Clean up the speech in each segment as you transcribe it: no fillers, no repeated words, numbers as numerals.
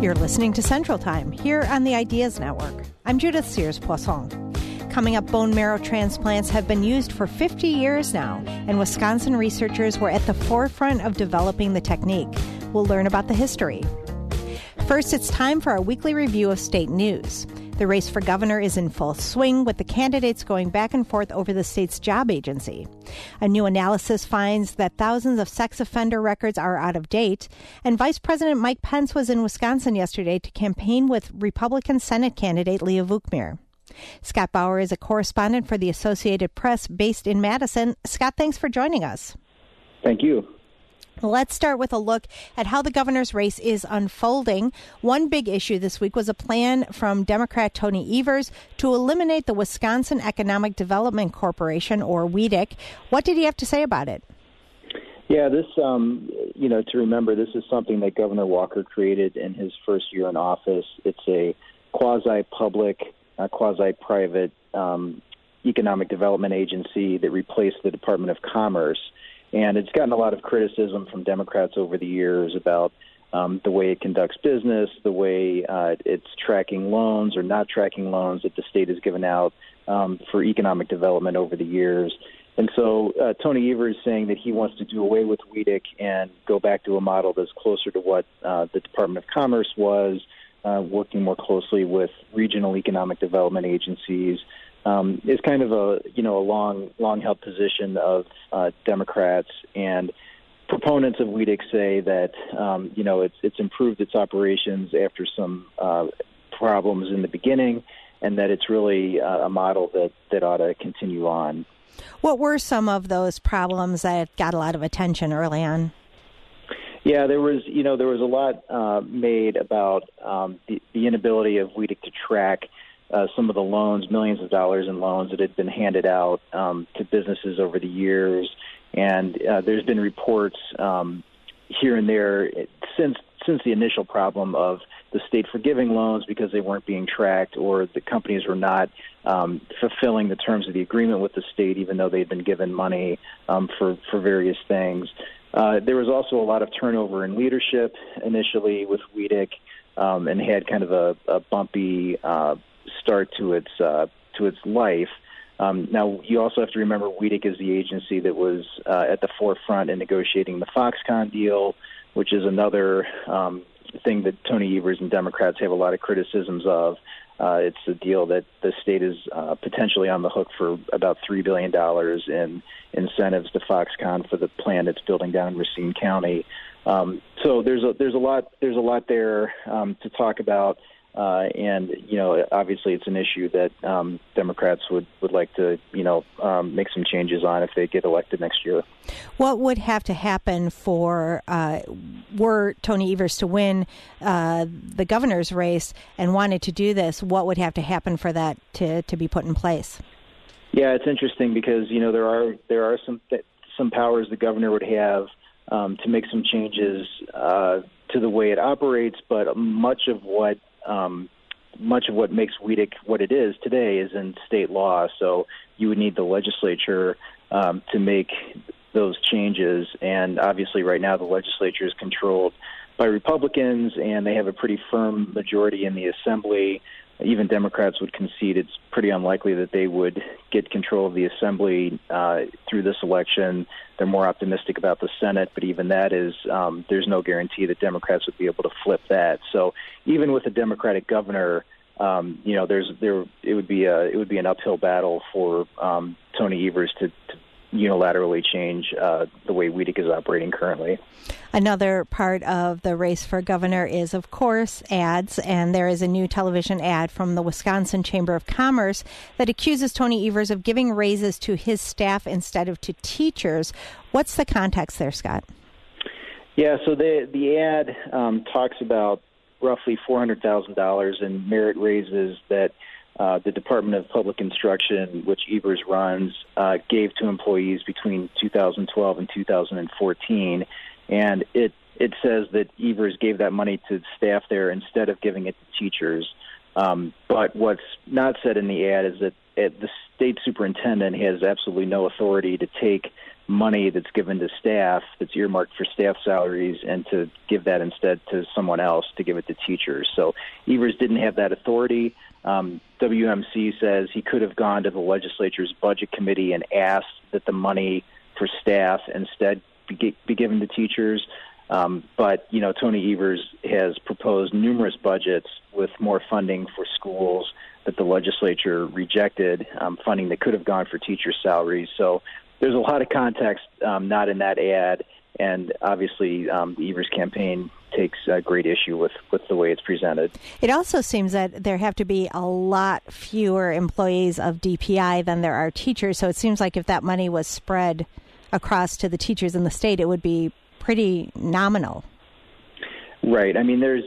You're listening to Central Time here on the Ideas Network. I'm Judith Sears-Poisson. Coming up, bone marrow transplants have been used for 50 years now, and Wisconsin researchers were at the forefront of developing the technique. We'll learn about the history. First, it's time for our weekly review of state news. The race for governor is in full swing, with the candidates going back and forth over the state's job agency. A new analysis finds that thousands of sex offender records are out of date, and Vice President Mike Pence was in Wisconsin yesterday to campaign with Republican Senate candidate Leah Vukmir. Scott Bauer is a correspondent for the Associated Press based in Madison. Scott, thanks for joining us. Thank you. Let's start with a look at how the governor's race is unfolding. One big issue this week was a plan from Democrat Tony Evers to eliminate the Wisconsin Economic Development Corporation, or WEDC. What did he have to say about it? Yeah, this, to remember, this is something that Governor Walker created in his first year in office. It's a quasi-public, quasi-private economic development agency that replaced the Department of Commerce. And it's gotten a lot of criticism from Democrats over the years about the way it conducts business, the way it's tracking loans or not tracking loans that the state has given out for economic development over the years. And so Tony Evers is saying that he wants to do away with WEDC and go back to a model that's closer to what the Department of Commerce was, working more closely with regional economic development agencies. Is kind of a long-held position of Democrats, and proponents of WEDC say that it's improved its operations after some problems in the beginning, and that it's really a model that ought to continue on. What were some of those problems that got a lot of attention early on? Yeah, there was a lot made about the inability of WEDC to track some of the loans, millions of dollars in loans that had been handed out to businesses over the years. And there's been reports here and there since the initial problem of the state forgiving loans because they weren't being tracked, or the companies were not fulfilling the terms of the agreement with the state, even though they'd been given money for various things. There was also a lot of turnover in leadership initially with WEDC, and had kind of a bumpy start to its life. Now, you also have to remember WEDC is the agency that was at the forefront in negotiating the Foxconn deal, which is another thing that Tony Evers and Democrats have a lot of criticisms of. It's a deal that the state is potentially on the hook for about $3 billion in incentives to Foxconn for the plant it's building down in Racine County. So there's a lot there to talk about. And obviously it's an issue that Democrats would like to, make some changes on if they get elected next year. What would have to happen for, were Tony Evers to win the governor's race and wanted to do this, what would have to happen for that to be put in place? Yeah, it's interesting because, there are some powers the governor would have to make some changes to the way it operates, but much of what makes WEDC what it is today is in state law. So you would need the legislature to make those changes. And obviously right now the legislature is controlled by Republicans, and they have a pretty firm majority in the Assembly. Even Democrats would concede it's pretty unlikely that they would get control of the Assembly through this election. They're more optimistic about the Senate, but even that is there's no guarantee that Democrats would be able to flip that. So even with a Democratic governor, it would be an uphill battle for Tony Evers to unilaterally change the way WEDC is operating currently. Another part of the race for governor is, of course, ads, and there is a new television ad from the Wisconsin Chamber of Commerce that accuses Tony Evers of giving raises to his staff instead of to teachers. What's the context there, Scott? Yeah, so the ad talks about roughly $400,000 in merit raises that the Department of Public Instruction, which Evers runs, gave to employees between 2012 and 2014. And it says that Evers gave that money to staff there instead of giving it to teachers. But what's not said in the ad is that the state superintendent has absolutely no authority to take money that's given to staff that's earmarked for staff salaries and to give that instead to someone else to give it to teachers. So Evers didn't have that authority. WMC says he could have gone to the legislature's budget committee and asked that the money for staff instead be given to teachers. But, Tony Evers has proposed numerous budgets with more funding for schools that the legislature rejected, funding that could have gone for teacher salaries. So there's a lot of context not in that ad, and obviously the Evers campaign takes great issue with the way it's presented. It also seems that there have to be a lot fewer employees of DPI than there are teachers, so it seems like if that money was spread across to the teachers in the state, it would be pretty nominal. Right. I mean, we're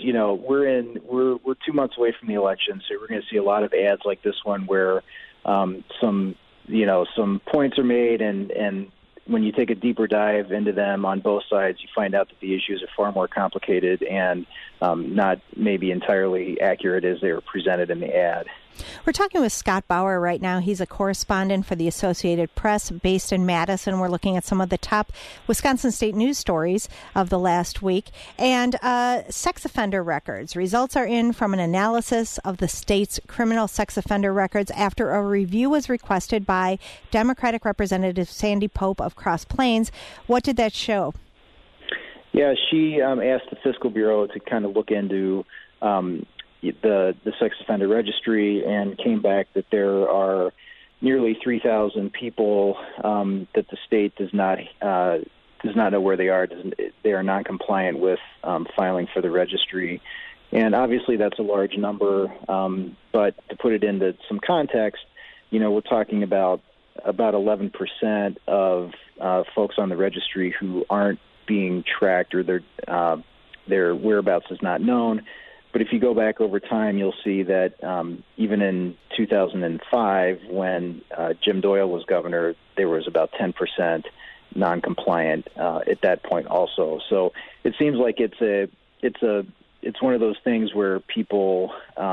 2 months away from the election, so we're going to see a lot of ads like this one where some points are made, and when you take a deeper dive into them on both sides, you find out that the issues are far more complicated and not maybe entirely accurate as they were presented in the ad. We're talking with Scott Bauer right now. He's a correspondent for the Associated Press based in Madison. We're looking at some of the top Wisconsin state news stories of the last week. And sex offender records. Results are in from an analysis of the state's criminal sex offender records after a review was requested by Democratic Representative Sandy Pope of Cross Plains. What did that show? Yeah, she asked the Fiscal Bureau to kind of look into the sex offender registry and came back that there are nearly 3,000 people that the state does not know where they are. They are non-compliant with filing for the registry. And obviously that's a large number, but to put it into some context, we're talking about 11% of folks on the registry who aren't being tracked or their whereabouts is not known. But if you go back over time, you'll see that even in 2005, when Jim Doyle was governor, there was about 10% non-compliant at that point also. So it seems like it's one of those things where people,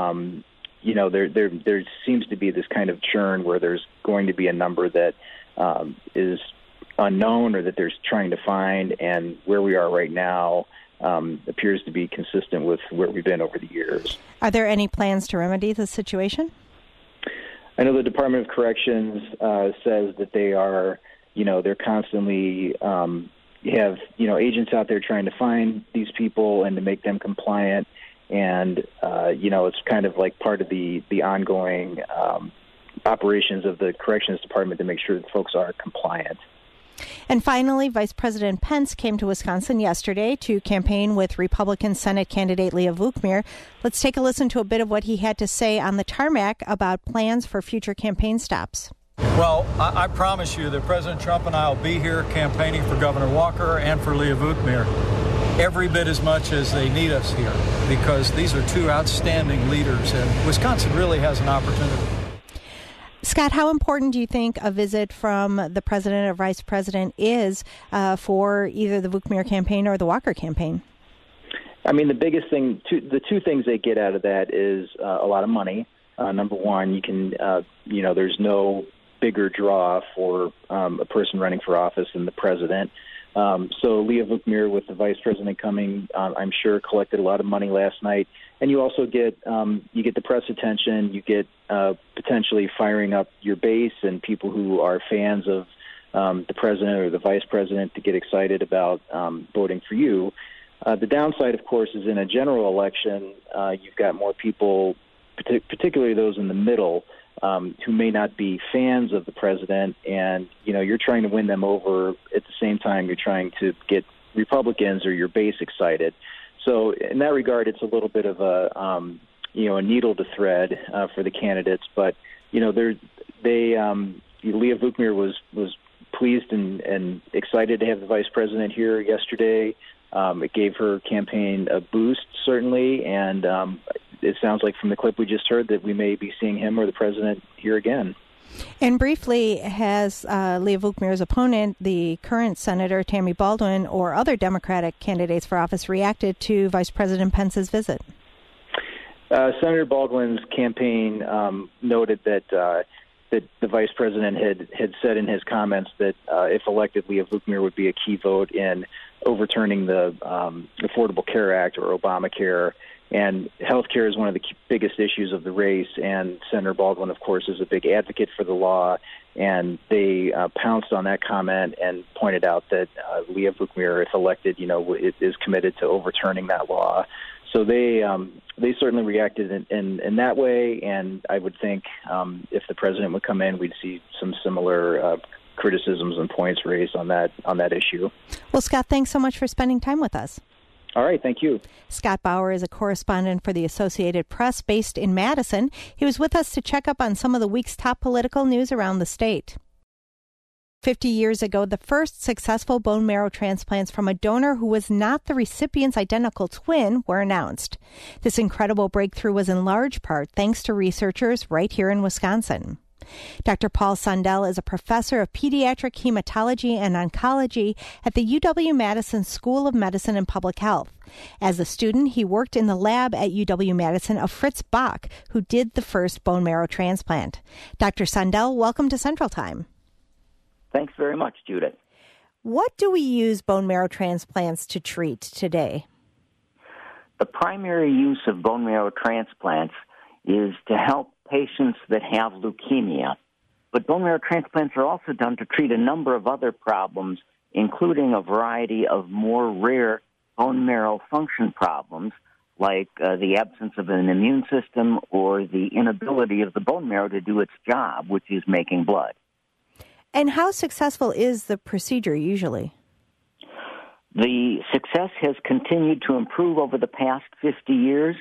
there seems to be this kind of churn where there's going to be a number that is unknown or that they're trying to find, and where we are right now appears to be consistent with where we've been over the years. Are there any plans to remedy the situation? I know the Department of Corrections says that they are, they're constantly have, agents out there trying to find these people and to make them compliant. And, it's kind of like part of the ongoing operations of the Corrections Department to make sure that folks are compliant. And finally, Vice President Pence came to Wisconsin yesterday to campaign with Republican Senate candidate Leah Vukmir. Let's take a listen to a bit of what he had to say on the tarmac about plans for future campaign stops. Well, I promise you that President Trump and I will be here campaigning for Governor Walker and for Leah Vukmir every bit as much as they need us here, because these are two outstanding leaders, and Wisconsin really has an opportunity. Scott, how important do you think a visit from the president or vice president is for either the Vukmir campaign or the Walker campaign? I mean, the biggest thing, the two things they get out of that is a lot of money. Number one, you can, there's no bigger draw for a person running for office than the president. So Leah Vukmir, with the vice president coming, I'm sure collected a lot of money last night. And you also get the press attention. You get potentially firing up your base and people who are fans of the president or the vice president to get excited about voting for you. The downside, of course, is in a general election, you've got more people, particularly those in the middle, who may not be fans of the president, and you're trying to win them over at the same time you're trying to get Republicans or your base excited. So in that regard, it's a little bit of a needle to thread for the candidates. But Leah Vukmir was pleased and excited to have the vice president here yesterday. It gave her campaign a boost, certainly, and it sounds like from the clip we just heard that we may be seeing him or the president here again. And briefly, has Leah Vukmir's opponent, the current Senator Tammy Baldwin, or other Democratic candidates for office reacted to Vice President Pence's visit? Senator Baldwin's campaign noted that that the vice president had said in his comments that if elected, Leah Vukmir would be a key vote in overturning the Affordable Care Act or Obamacare. And health care is one of the biggest issues of the race, and Senator Baldwin, of course, is a big advocate for the law, and they pounced on that comment and pointed out that Leah Vukmir, if elected, is committed to overturning that law. So they certainly reacted in that way, and I would think if the president would come in, we'd see some similar criticisms and points raised on that issue. Well, Scott, thanks so much for spending time with us. All right, thank you. Scott Bauer is a correspondent for the Associated Press based in Madison. He was with us to check up on some of the week's top political news around the state. 50 years ago, the first successful bone marrow transplants from a donor who was not the recipient's identical twin were announced. This incredible breakthrough was in large part thanks to researchers right here in Wisconsin. Dr. Paul Sundell is a professor of pediatric hematology and oncology at the UW-Madison School of Medicine and Public Health. As a student, he worked in the lab at UW-Madison of Fritz Bach, who did the first bone marrow transplant. Dr. Sundell, welcome to Central Time. Thanks very much, Judith. What do we use bone marrow transplants to treat today? The primary use of bone marrow transplants is to help patients that have leukemia. But bone marrow transplants are also done to treat a number of other problems, including a variety of more rare bone marrow function problems, like the absence of an immune system or the inability of the bone marrow to do its job, which is making blood. And how successful is the procedure usually? The success has continued to improve over the past 50 years.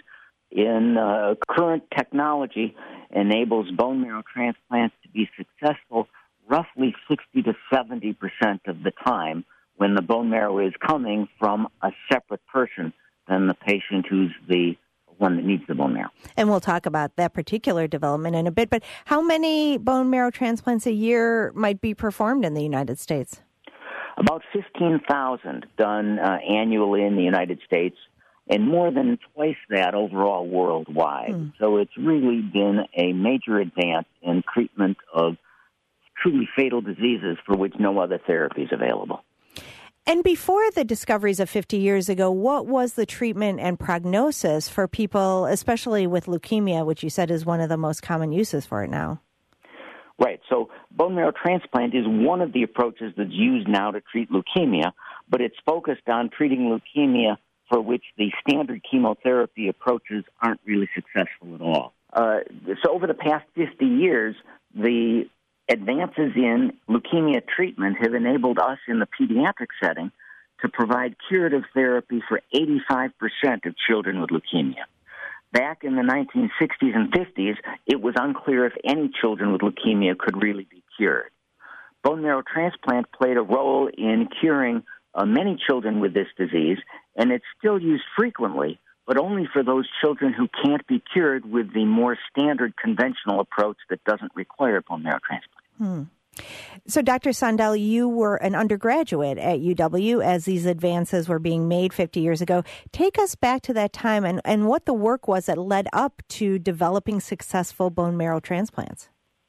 Current technology enables bone marrow transplants to be successful roughly 60 to 70% of the time when the bone marrow is coming from a separate person than the patient who's the one that needs the bone marrow. And we'll talk about that particular development in a bit, but how many bone marrow transplants a year might be performed in the United States? About 15,000 done annually in the United States, and more than twice that overall worldwide. So it's really been a major advance in treatment of truly fatal diseases for which no other therapy is available. And before the discoveries of 50 years ago, what was the treatment and prognosis for people, especially with leukemia, which you said is one of the most common uses for it now? Right. So bone marrow transplant is one of the approaches that's used now to treat leukemia, but it's focused on treating leukemia for which the standard chemotherapy approaches aren't really successful at all. So over the past 50 years, the advances in leukemia treatment have enabled us in the pediatric setting to provide curative therapy for 85% of children with leukemia. Back in the 1960s and 50s, it was unclear if any children with leukemia could really be cured. Bone marrow transplant played a role in curing many children with this disease, and it's still used frequently, but only for those children who can't be cured with the more standard conventional approach that doesn't require bone marrow transplant. So, Dr. Sundell, you were an undergraduate at UW as these advances were being made 50 years ago. Take us back to that time and what the work was that led up to developing successful bone marrow transplants.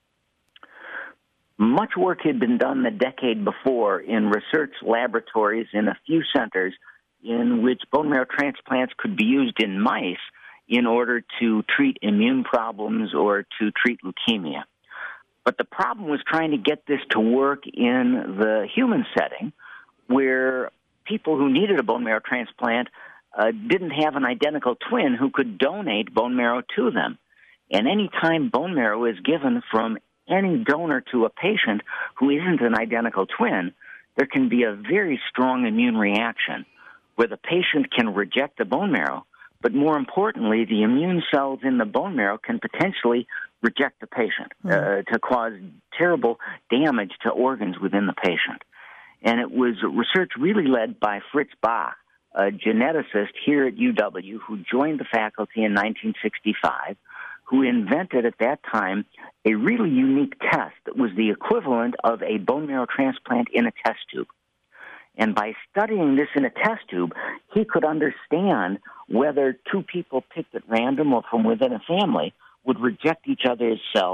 Much work had been done the decade before in research laboratories in a few centers in which bone marrow transplants could be used in mice in order to treat immune problems or to treat leukemia. But the problem was trying to get this to work in the human setting where people who needed a bone marrow transplant didn't have an identical twin who could donate bone marrow to them. And any time bone marrow is given from any donor to a patient who isn't an identical twin, there can be a very strong immune reaction where the patient can reject the bone marrow, but more importantly, the immune cells in the bone marrow can potentially reject the patient to cause terrible damage to organs within the patient. And it was research really led by Fritz Bach, a geneticist here at UW who joined the faculty in 1965, who invented at that time a really unique test that was the equivalent of a bone marrow transplant in a test tube. And by studying this in a test tube, he could understand whether two people picked at random or from within a family would reject each other's cells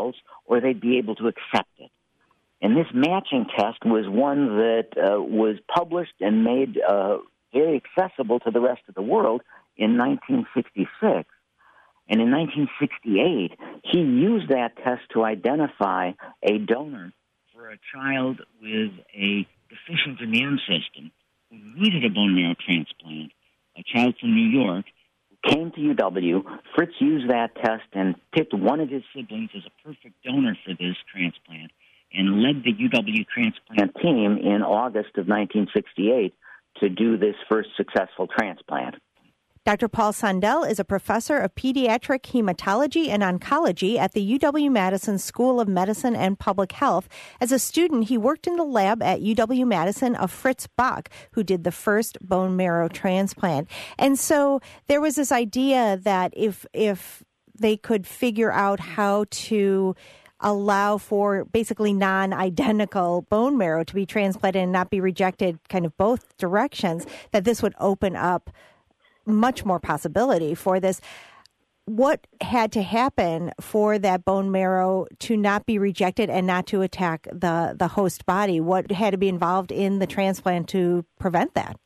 or they'd be able to accept it. And this matching test was one that was published and made very accessible to the rest of the world in 1966. And in 1968, he used that test to identify a donor for a child with a deficient immune system who needed a bone marrow transplant, a child from New York who came to UW. Fritz used that test and picked one of his siblings as a perfect donor for this transplant and led the UW transplant team in August of 1968 to do this first successful transplant. Dr. Paul Sandel is a professor of pediatric hematology and oncology at the UW-Madison School of Medicine and Public Health. As a student, he worked in the lab at UW-Madison of Fritz Bach, who did the first bone marrow transplant. And so there was this idea that if they could figure out how to allow for basically non-identical bone marrow to be transplanted and not be rejected kind of both directions, that this would open up much more possibility for this. What had to happen for that bone marrow to not be rejected and not to attack the host body? What had to be involved in the transplant to prevent that?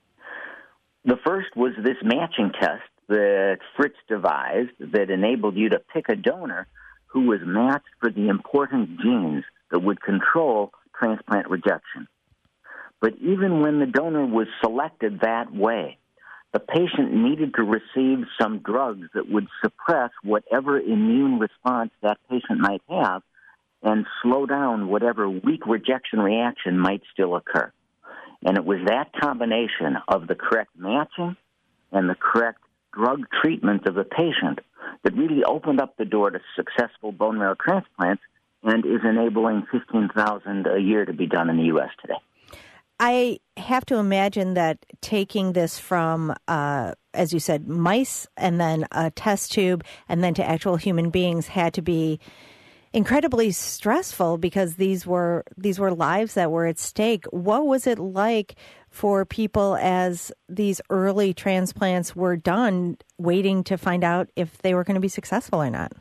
The first was this matching test that Fritz devised that enabled you to pick a donor who was matched for the important genes that would control transplant rejection. But even when the donor was selected that way, the patient needed to receive some drugs that would suppress whatever immune response that patient might have and slow down whatever weak rejection reaction might still occur. And it was that combination of the correct matching and the correct drug treatment of the patient that really opened up the door to successful bone marrow transplants and is enabling 15,000 a year to be done in the U.S. today. I have to imagine that taking this from, as you said, mice and then a test tube and then to actual human beings had to be incredibly stressful because these were lives that were at stake. What was it like for people as these early transplants were done, waiting to find out if they were going to be successful or not?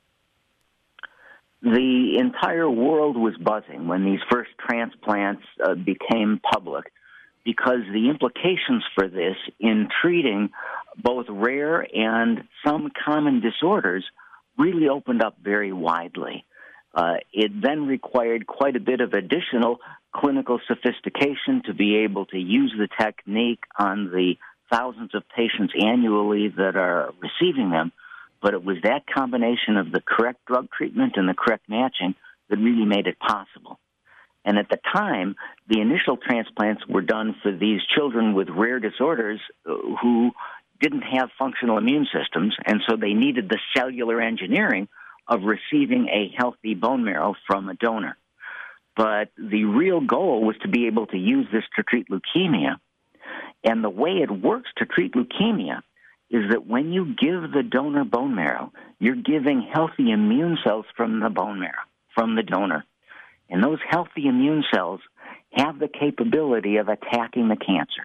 The entire world was buzzing when these first transplants became public because the implications for this in treating both rare and some common disorders really opened up very widely. It then required quite a bit of additional clinical sophistication to be able to use the technique on the thousands of patients annually that are receiving them. But it was that combination of the correct drug treatment and the correct matching that really made it possible. And at the time, the initial transplants were done for these children with rare disorders who didn't have functional immune systems, and so they needed the cellular engineering of receiving a healthy bone marrow from a donor. But the real goal was to be able to use this to treat leukemia. And the way it works to treat leukemia is that when you give the donor bone marrow, you're giving healthy immune cells from the bone marrow, from the donor. And those healthy immune cells have the capability of attacking the cancer.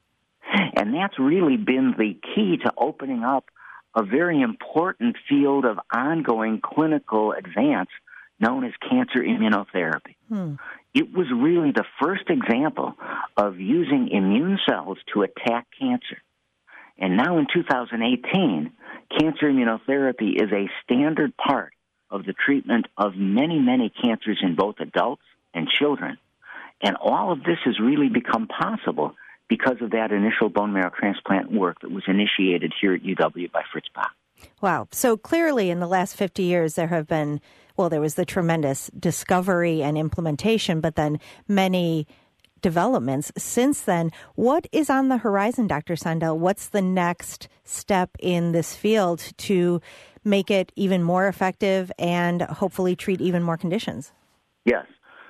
And that's really been the key to opening up a very important field of ongoing clinical advance known as cancer immunotherapy. It was really the first example of using immune cells to attack cancer. And now in 2018, cancer immunotherapy is a standard part of the treatment of many, many cancers in both adults and children. And all of this has really become possible because of that initial bone marrow transplant work that was initiated here at UW by Fritz Bach. Wow. So clearly in the last 50 years, there was the tremendous discovery and implementation, but then many developments since then. What is on the horizon, Dr. Sandel? What's the next step in this field to make it even more effective and hopefully treat even more conditions? Yes.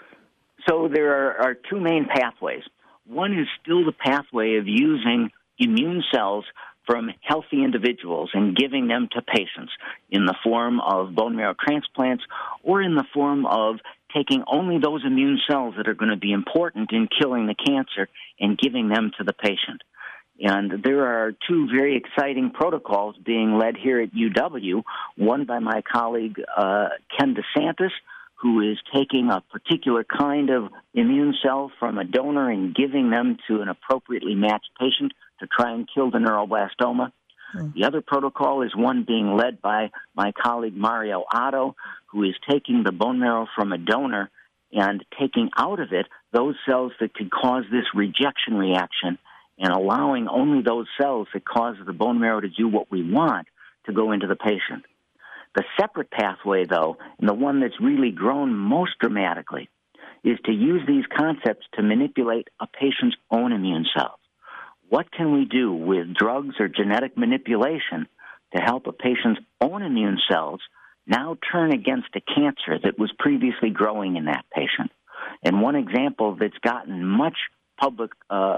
So there are two main pathways. One is still the pathway of using immune cells from healthy individuals and giving them to patients in the form of bone marrow transplants or in the form of taking only those immune cells that are going to be important in killing the cancer and giving them to the patient. And there are two very exciting protocols being led here at UW, one by my colleague Ken DeSantis, who is taking a particular kind of immune cell from a donor and giving them to an appropriately matched patient to try and kill the neuroblastoma. The other protocol is one being led by my colleague Mario Otto, who is taking the bone marrow from a donor and taking out of it those cells that could cause this rejection reaction and allowing only those cells that cause the bone marrow to do what we want to go into the patient. The separate pathway, though, and the one that's really grown most dramatically, is to use these concepts to manipulate a patient's own immune cells. What can we do with drugs or genetic manipulation to help a patient's own immune cells now turn against a cancer that was previously growing in that patient? And one example that's gotten much public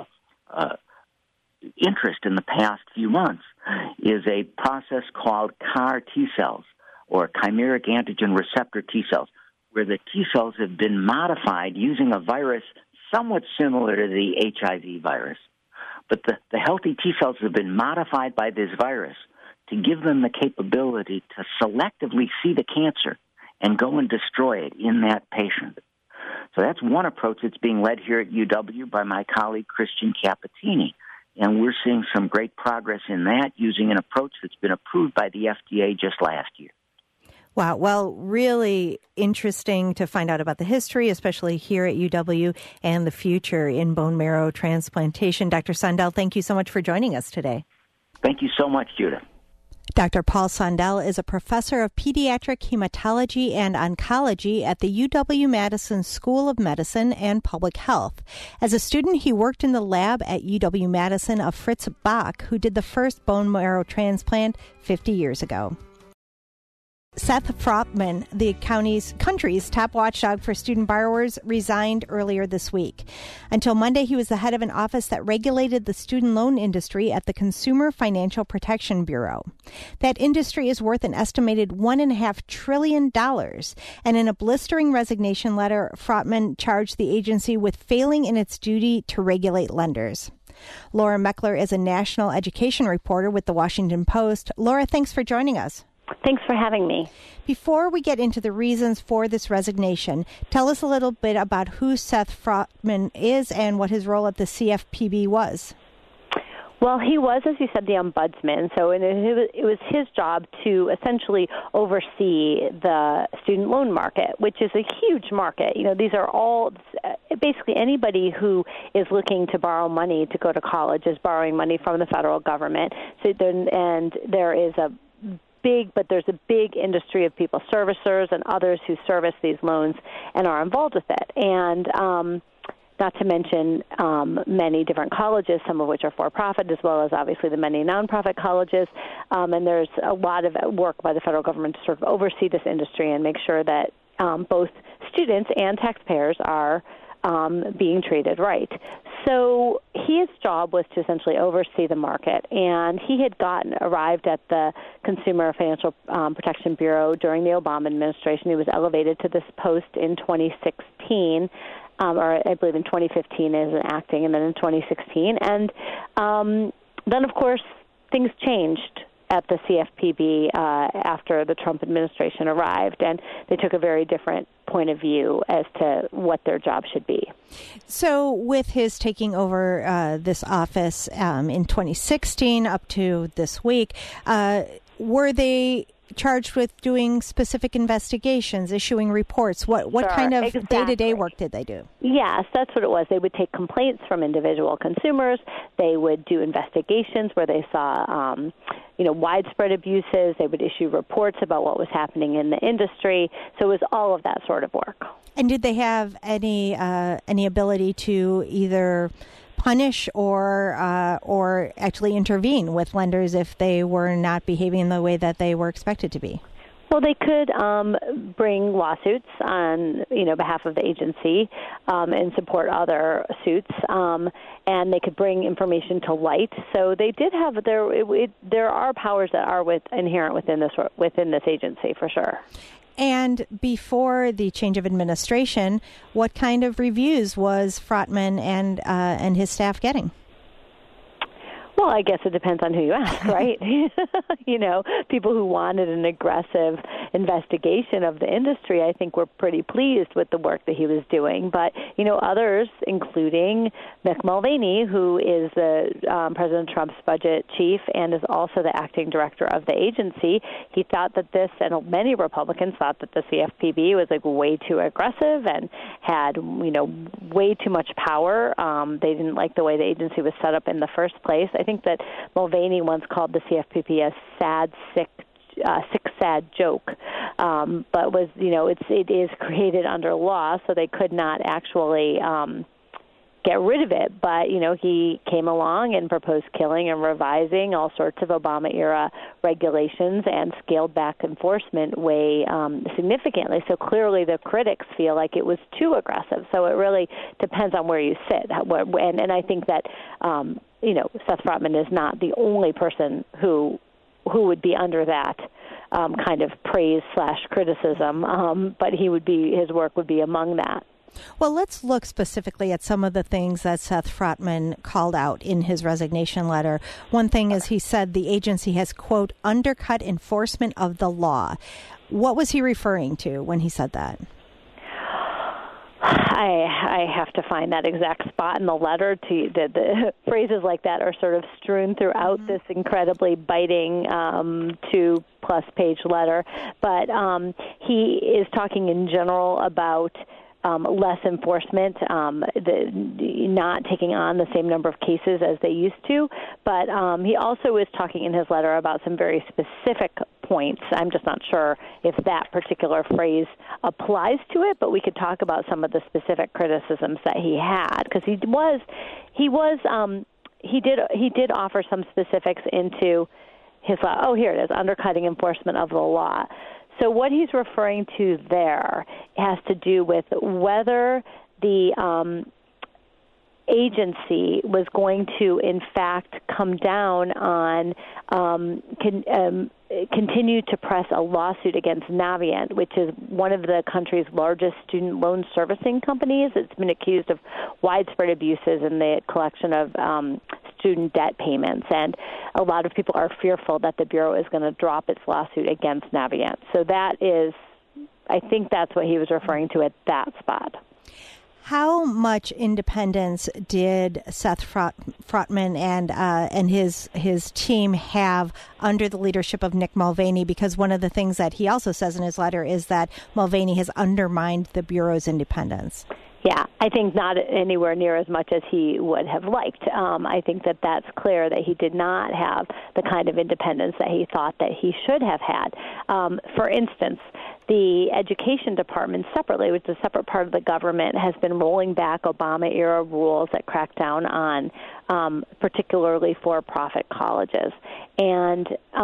interest in the past few months is a process called CAR T cells, or chimeric antigen receptor T cells, where the T cells have been modified using a virus somewhat similar to the HIV virus. But the healthy T cells have been modified by this virus to give them the capability to selectively see the cancer and go and destroy it in that patient. So that's one approach that's being led here at UW by my colleague Christian Capitini. And we're seeing some great progress in that using an approach that's been approved by the FDA just last year. Wow. Well, really interesting to find out about the history, especially here at UW, and the future in bone marrow transplantation. Dr. Sondel, thank you so much for joining us today. Thank you so much, Judith. Dr. Paul Sondel is a professor of pediatric hematology and oncology at the UW-Madison School of Medicine and Public Health. As a student, he worked in the lab at UW-Madison of Fritz Bach, who did the first bone marrow transplant 50 years ago. Seth Frotman, the country's top watchdog for student borrowers, resigned earlier this week. Until Monday, he was the head of an office that regulated the student loan industry at the Consumer Financial Protection Bureau. That industry is worth an estimated $1.5 trillion. And in a blistering resignation letter, Frotman charged the agency with failing in its duty to regulate lenders. Laura Meckler is a national education reporter with The Washington Post. Laura, thanks for joining us. Thanks for having me. Before we get into the reasons for this resignation, tell us a little bit about who Seth Frotman is and what his role at the CFPB was. Well, he was, as you said, the ombudsman, so it was his job to essentially oversee the student loan market, which is a huge market. You know, these are all, basically anybody who is looking to borrow money to go to college is borrowing money from the federal government. There's a big industry of people, servicers and others who service these loans and are involved with it. And not to mention many different colleges, some of which are for-profit, as well as obviously the many nonprofit colleges. And there's a lot of work by the federal government to sort of oversee this industry and make sure that both students and taxpayers are being treated right. So his job was to essentially oversee the market, and he had arrived at the Consumer Financial Protection Bureau during the Obama administration. He was elevated to this post in 2016, or I believe in 2015 as an acting, and then in 2016. And then, of course, things changed at the CFPB after the Trump administration arrived, and they took a very different point of view as to what their job should be. So with his taking over this office in 2016 up to this week, were they charged with doing specific investigations, issuing reports? What Sure, kind of exactly. day-to-day work did they do? Yes, that's what it was. They would take complaints from individual consumers. They would do investigations where they saw, widespread abuses. They would issue reports about what was happening in the industry. So it was all of that sort of work. And did they have any ability to either punish or actually intervene with lenders if they were not behaving in the way that they were expected to be? Well, they could bring lawsuits on behalf of the agency and support other suits, and they could bring information to light. So they did have there are powers that are inherent within this agency for sure. And before the change of administration, what kind of reviews was Frotman and his staff getting? Well, I guess it depends on who you ask, right? People who wanted an aggressive investigation of the industry, I think, were pretty pleased with the work that he was doing. But, others, including Mick Mulvaney, who is the President Trump's budget chief and is also the acting director of the agency, he thought that this, and many Republicans thought that the CFPB was way too aggressive and had, way too much power. They didn't like the way the agency was set up in the first place. I think that Mulvaney once called the CFPB a sad joke, but was, it is created under law, so they could not actually get rid of it. But, he came along and proposed killing and revising all sorts of Obama-era regulations and scaled back enforcement way significantly. So clearly the critics feel like it was too aggressive. So it really depends on where you sit. And I think that, Seth Frotman is not the only person who would be under that kind of praise/criticism, but his work would be among that. Well, let's look specifically at some of the things that Seth Frotman called out in his resignation letter. One thing is he said the agency has, quote, undercut enforcement of the law. What was he referring to when he said that? I have to find that exact spot in the letter. The phrases like that are sort of strewn throughout this incredibly biting 2+ page letter. But he is talking in general about less enforcement, not taking on the same number of cases as they used to. But he also is talking in his letter about some very specific points. I'm just not sure if that particular phrase applies to it, but we could talk about some of the specific criticisms that he had, because he did offer some specifics into his law. Oh, here it is, undercutting enforcement of the law. So what he's referring to there has to do with whether the agency was going to, in fact, come down on continue to press a lawsuit against Navient, which is one of the country's largest student loan servicing companies. It's been accused of widespread abuses in the collection of student debt payments, and a lot of people are fearful that the Bureau is going to drop its lawsuit against Navient. So I think that's what he was referring to at that spot. How much independence did Seth Frotman and his team have under the leadership of Mick Mulvaney? Because one of the things that he also says in his letter is that Mulvaney has undermined the Bureau's independence. Yeah, I think not anywhere near as much as he would have liked. I think that that's clear that he did not have the kind of independence that he thought that he should have had. For instance, the Education Department separately, which is a separate part of the government, has been rolling back Obama-era rules that crack down on particularly for-profit colleges. And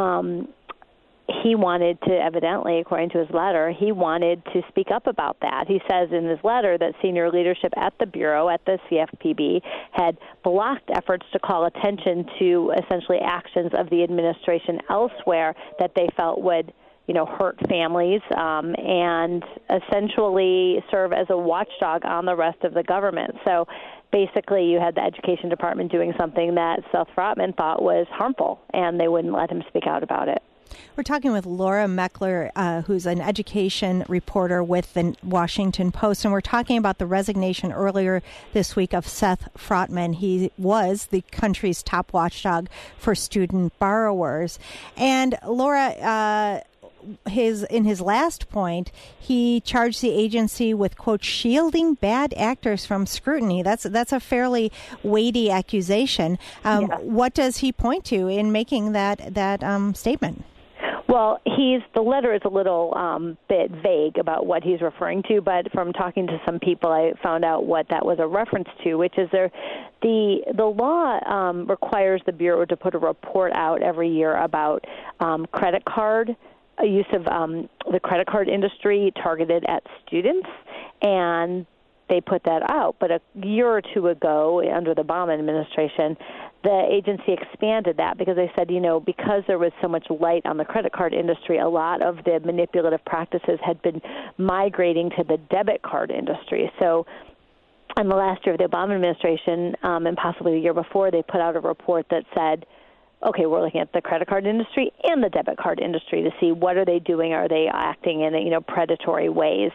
he wanted to, evidently, according to his letter, he wanted to speak up about that. He says in his letter that senior leadership at the Bureau, at the CFPB, had blocked efforts to call attention to essentially actions of the administration elsewhere that they felt would hurt families and essentially serve as a watchdog on the rest of the government. So basically you had the Education Department doing something that Seth Frotman thought was harmful, and they wouldn't let him speak out about it. We're talking with Laura Meckler, who's an education reporter with the Washington Post, and we're talking about the resignation earlier this week of Seth Frotman. He was the country's top watchdog for student borrowers. And Laura, in his last point, he charged the agency with, quote, shielding bad actors from scrutiny. That's a fairly weighty accusation. What does he point to in making that statement? Well, the letter is a little bit vague about what he's referring to, but from talking to some people, I found out what that was a reference to, which is the law requires the Bureau to put a report out every year about credit card use of the credit card industry targeted at students, and they put that out. But a year or two ago, under the Obama administration, the agency expanded that because they said, because there was so much light on the credit card industry, a lot of the manipulative practices had been migrating to the debit card industry. So in the last year of the Obama administration, and possibly the year before, they put out a report that said, okay, we're looking at the credit card industry and the debit card industry to see what are they doing. Are they acting in, predatory ways,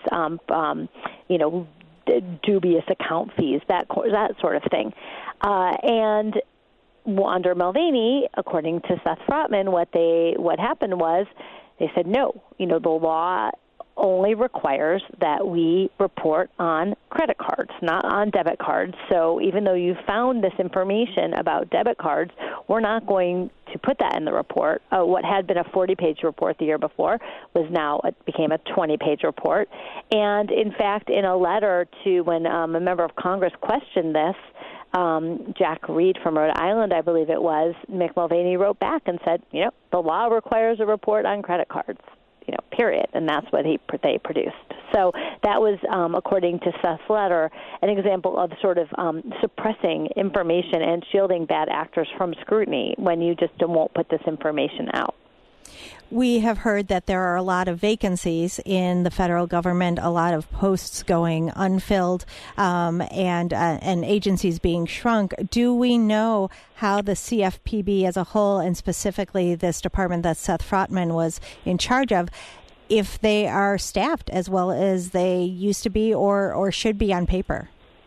dubious account fees, that sort of thing. And under Mulvaney, according to Seth Frotman, what happened was they said, no, the law only requires that we report on credit cards, not on debit cards. So even though you found this information about debit cards, we're not going to put that in the report. What had been a 40-page report the year before became a 20-page report. And in fact, in a letter to when a member of Congress questioned this, Jack Reed from Rhode Island, I believe it was, Mick Mulvaney wrote back and said, the law requires a report on credit cards. Period. And that's what they produced. So that was, according to Seth's letter, an example of sort of suppressing information and shielding bad actors from scrutiny when you just won't put this information out. We have heard that there are a lot of vacancies in the federal government, a lot of posts going unfilled, and agencies being shrunk. Do we know how the CFPB as a whole, and specifically this department that Seth Frotman was in charge of, if they are staffed as well as they used to be or should be on paper?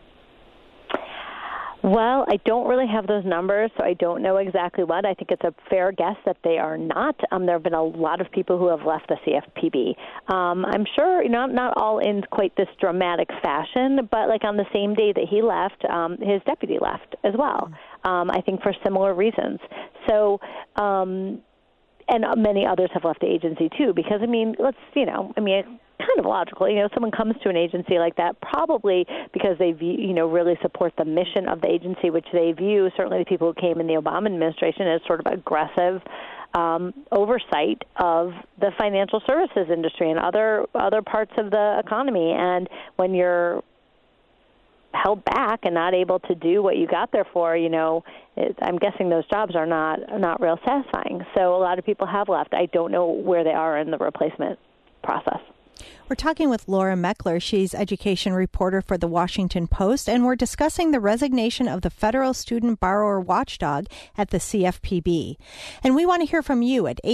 Well, I don't really have those numbers, so I don't know exactly what. I think it's a fair guess that they are not. There have been a lot of people who have left the CFPB. I'm sure not all in quite this dramatic fashion, but like on the same day that he left, his deputy left as well, I think for similar reasons. So, and many others have left the agency too, because, kind of logical. Someone comes to an agency like that probably because they view, really support the mission of the agency, which they view, certainly the people who came in the Obama administration, as sort of aggressive oversight of the financial services industry and other parts of the economy. And when you're held back and not able to do what you got there for, I'm guessing those jobs are not real satisfying. So a lot of people have left. I don't know where they are in the replacement process. We're talking with Laura Meckler. She's education reporter for The Washington Post, and we're discussing the resignation of the federal student borrower watchdog at the CFPB. And we want to hear from you at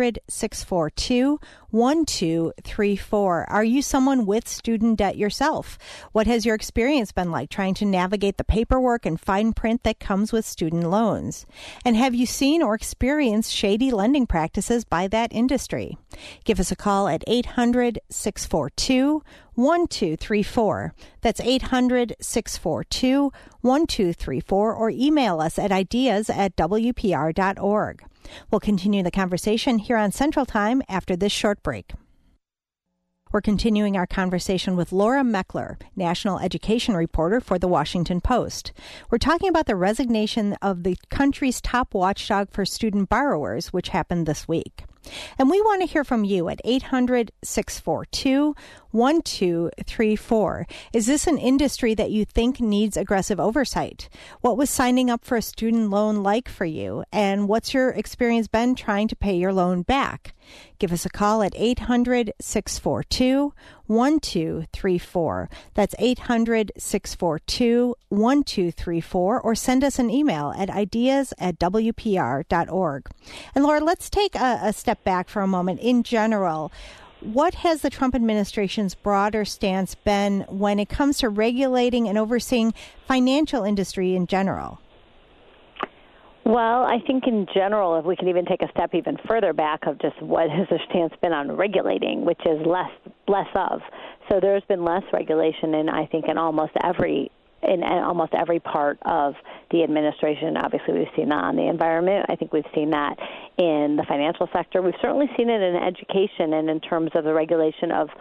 800-642-1234. Are you someone with student debt yourself? What has your experience been like trying to navigate the paperwork and fine print that comes with student loans? And have you seen or experienced shady lending practices by that industry? Give us a call at 800-642-1234. That's 800-642-1234, or email us at ideas@wpr.org. We'll continue the conversation here on Central Time after this short break. We're continuing our conversation with Laura Meckler, national education reporter for The Washington Post. We're talking about the resignation of the country's top watchdog for student borrowers, which happened this week. And we want to hear from you at 800-642-1234. Is this an industry that you think needs aggressive oversight? What was signing up for a student loan like for you? And what's your experience been trying to pay your loan back? Give us a call at 800-642-1234. That's 800-642-1234, or send us an email at ideas@wpr.org. And Laura, let's take a step back for a moment. In general, what has the Trump administration's broader stance been when it comes to regulating and overseeing financial industry in general? Well, I think in general, if we can even take a step even further back of just what has their stance been on regulating, which is less of. So there's been less regulation in almost every part of the administration. Obviously, we've seen that on the environment. I think we've seen that in the financial sector. We've certainly seen it in education and in terms of the regulation of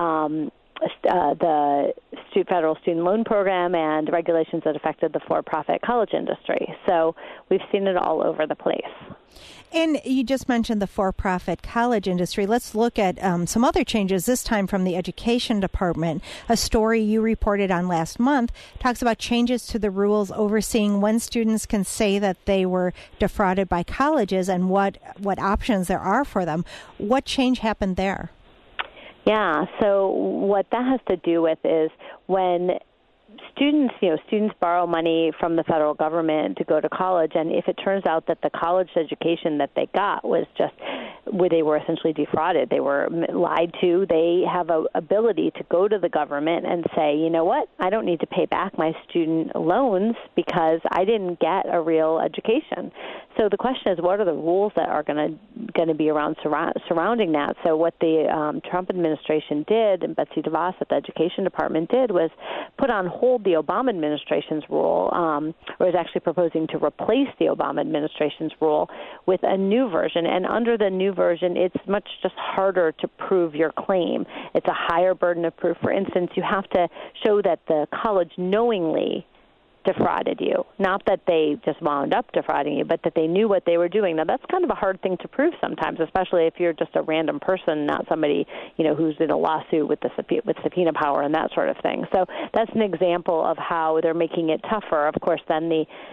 the federal student loan program and regulations that affected the for-profit college industry. So we've seen it all over the place. And you just mentioned the for-profit college industry. Let's look at some other changes, this time from the Education Department. A story you reported on last month talks about changes to the rules overseeing when students can say that they were defrauded by colleges and what options there are for them. What change happened there? Yeah, so what that has to do with is when students borrow money from the federal government to go to college, and if it turns out that the college education that they got was just where they were essentially defrauded, they were lied to, they have an ability to go to the government and say, you know what, I don't need to pay back my student loans because I didn't get a real education. So the question is, what are the rules that are going to be around surrounding that? So what the Trump administration did, and Betsy DeVos at the Education Department did, was put on hold the Obama administration's rule, or is actually proposing to replace the Obama administration's rule with a new version. And under the new version, it's much just harder to prove your claim. It's a higher burden of proof. For instance, you have to show that the college knowingly defrauded you, not that they just wound up defrauding you, but that they knew what they were doing. Now, that's kind of a hard thing to prove sometimes, especially if you're just a random person, not somebody, who's in a lawsuit with subpoena power and that sort of thing. So that's an example of how they're making it tougher. Of course, then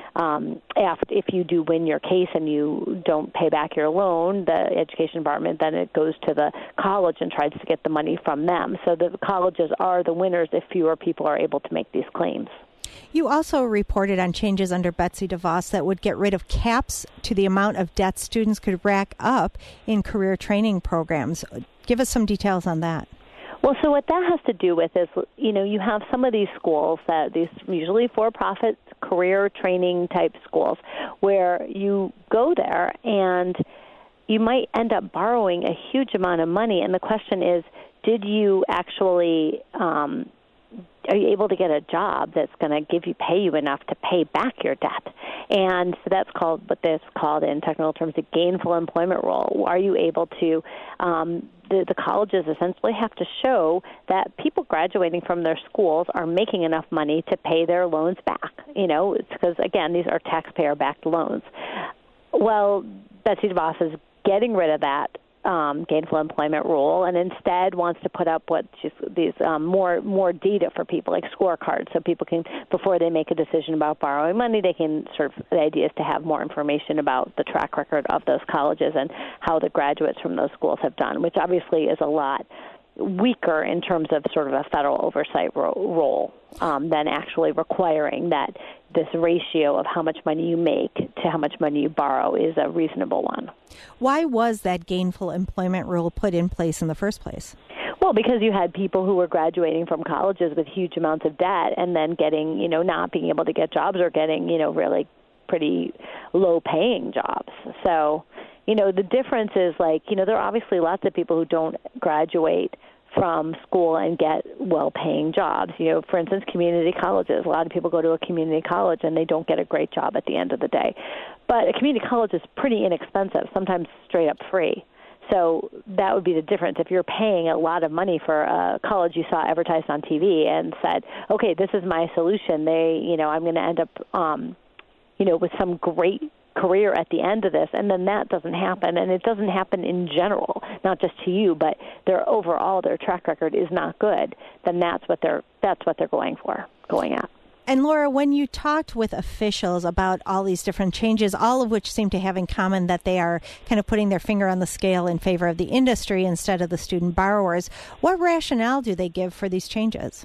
if you do win your case and you don't pay back your loan, the Education Department, then it goes to the college and tries to get the money from them. So the colleges are the winners if fewer people are able to make these claims. You also reported on changes under Betsy DeVos that would get rid of caps to the amount of debt students could rack up in career training programs. Give us some details on that. Well, so what that has to do with is, you have some of these schools, these usually for-profit career training type schools, where you go there and you might end up borrowing a huge amount of money. And the question is, did you actually are you able to get a job that's going to pay you enough to pay back your debt? And so that's called in technical terms a gainful employment role. Are you able to, the colleges essentially have to show that people graduating from their schools are making enough money to pay their loans back. It's because, again, these are taxpayer-backed loans. Well, Betsy DeVos is getting rid of that gainful employment rule, and instead wants to put up these more data for people, like scorecards, so people can, before they make a decision about borrowing money, they can the idea is to have more information about the track record of those colleges and how the graduates from those schools have done, which obviously is a lot weaker in terms of sort of a federal oversight role than actually requiring that this ratio of how much money you make to how much money you borrow is a reasonable one. Why was that gainful employment rule put in place in the first place? Well, because you had people who were graduating from colleges with huge amounts of debt and then getting, not being able to get jobs or getting, really pretty low-paying jobs. So, the difference is there are obviously lots of people who don't graduate from school and get well-paying jobs. For instance, community colleges. A lot of people go to a community college and they don't get a great job at the end of the day. But a community college is pretty inexpensive, sometimes straight up free. So that would be the difference. If you're paying a lot of money for a college you saw advertised on TV and said, okay, this is my solution, I'm going to end up, with some great career at the end of this, and then that doesn't happen, and it doesn't happen in general, not just to you, but their track record is not good, then that's what they're going at. And Laura, when you talked with officials about all these different changes, all of which seem to have in common that they are kind of putting their finger on the scale in favor of the industry instead of the student borrowers, what rationale do they give for these changes?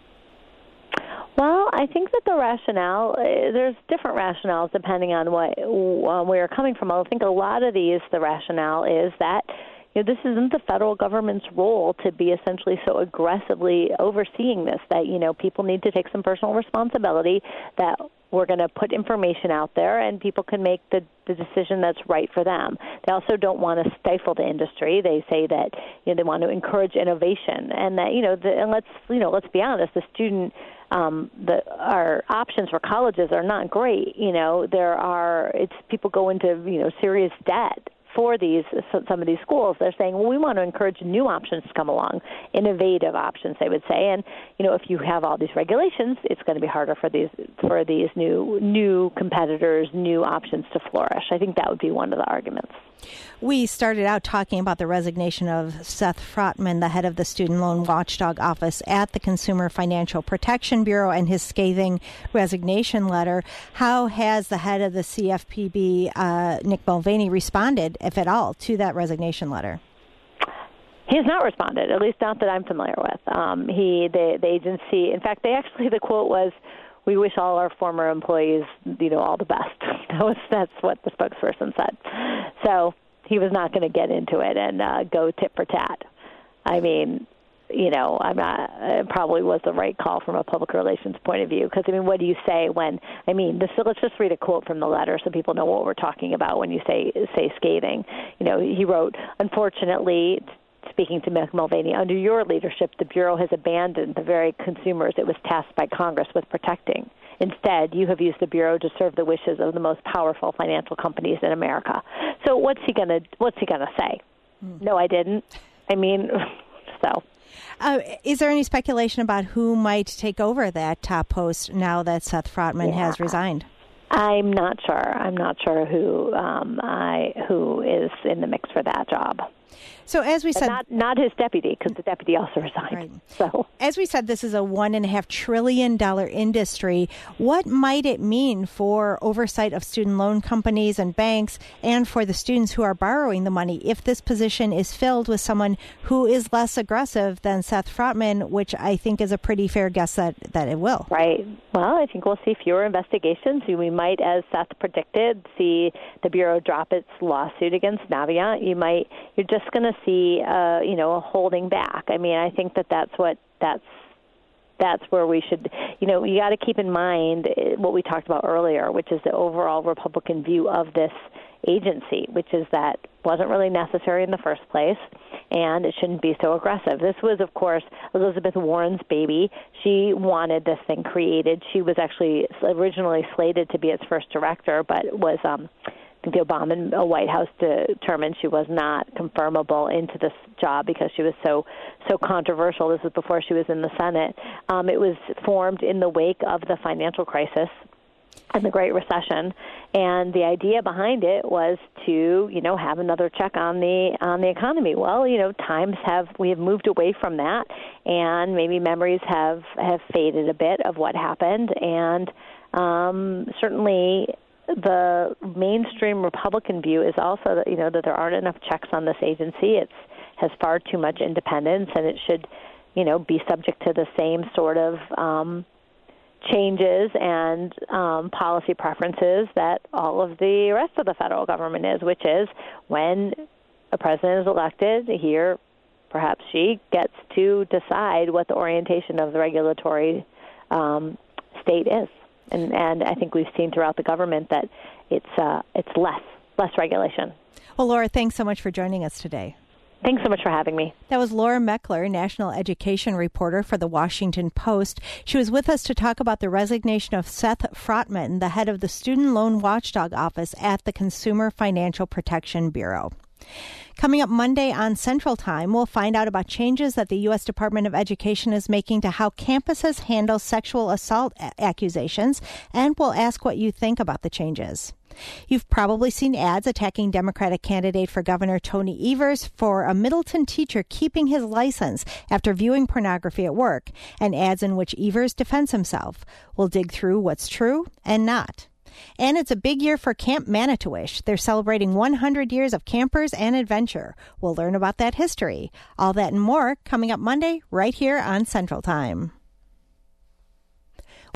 Well, I think that the rationale, there's different rationales depending on where you're coming from. I think a lot of the rationale is that this isn't the federal government's role to be essentially so aggressively overseeing this, that, people need to take some personal responsibility, that we're going to put information out there and people can make the decision that's right for them. They also don't want to stifle the industry. They say that they want to encourage innovation, and that and let's be honest, the student our options for colleges are not great. People go into serious debt for some of these schools. They're saying, well, we want to encourage new options to come along, innovative options, they would say. And if you have all these regulations, it's going to be harder for these new competitors, new options to flourish. I think that would be one of the arguments. We started out talking about the resignation of Seth Frotman, the head of the Student Loan Watchdog Office at the Consumer Financial Protection Bureau, and his scathing resignation letter. How has the head of the CFPB, Nick Mulvaney, responded, if at all, to that resignation letter? He has not responded, at least not that I'm familiar with. The agency, in fact, the quote was, "We wish all our former employees, all the best." That's what the spokesperson said. So he was not going to get into it and go tit for tat. I mean, it probably was the right call from a public relations point of view. Because, what do you say when, let's just read a quote from the letter so people know what we're talking about when you say scathing. He wrote, "Unfortunately," speaking to Mick Mulvaney, "under your leadership, the Bureau has abandoned the very consumers it was tasked by Congress with protecting. Instead, you have used the Bureau to serve the wishes of the most powerful financial companies in America." So what's he gonna say? No, I didn't. So. Is there any speculation about who might take over that top post now that Seth Frotman has resigned? I'm not sure. I'm not sure who is in the mix for that job. So as we said, not his deputy, because the deputy also resigned. Right. So as we said, this is a $1.5 trillion industry. What might it mean for oversight of student loan companies and banks, and for the students who are borrowing the money, if this position is filled with someone who is less aggressive than Seth Frotman, which I think is a pretty fair guess that it will. Right. Well, I think we'll see fewer investigations. We might, as Seth predicted, see the Bureau drop its lawsuit against Navient. You're just going to see, a holding back. I think that's where we should, you got to keep in mind what we talked about earlier, which is the overall Republican view of this agency, which is that wasn't really necessary in the first place, and it shouldn't be so aggressive. This was, of course, Elizabeth Warren's baby. She wanted this thing created. She was actually originally slated to be its first director, but was the Obama White House determined she was not confirmable into this job because she was so controversial. This was before she was in the Senate. It was formed in the wake of the financial crisis and the Great Recession, and the idea behind it was to have another check on the economy. Well, we have moved away from that, and maybe memories have faded a bit of what happened, and certainly the mainstream Republican view is also that that there aren't enough checks on this agency. It has far too much independence, and it should be subject to the same sort of changes and policy preferences that all of the rest of the federal government is, which is when a president is elected, here perhaps she gets to decide what the orientation of the regulatory state is. And I think we've seen throughout the government that it's less regulation. Well, Laura, thanks so much for joining us today. Thanks so much for having me. That was Laura Meckler, national education reporter for The Washington Post. She was with us to talk about the resignation of Seth Frotman, the head of the Student Loan Watchdog Office at the Consumer Financial Protection Bureau. Coming up Monday on Central Time, we'll find out about changes that the U.S. Department of Education is making to how campuses handle sexual assault accusations, and we'll ask what you think about the changes. You've probably seen ads attacking Democratic candidate for governor Tony Evers for a Middleton teacher keeping his license after viewing pornography at work, and ads in which Evers defends himself. We'll dig through what's true and not. And it's a big year for Camp Manitowish. They're celebrating 100 years of campers and adventure. We'll learn about that history. All that and more coming up Monday right here on Central Time.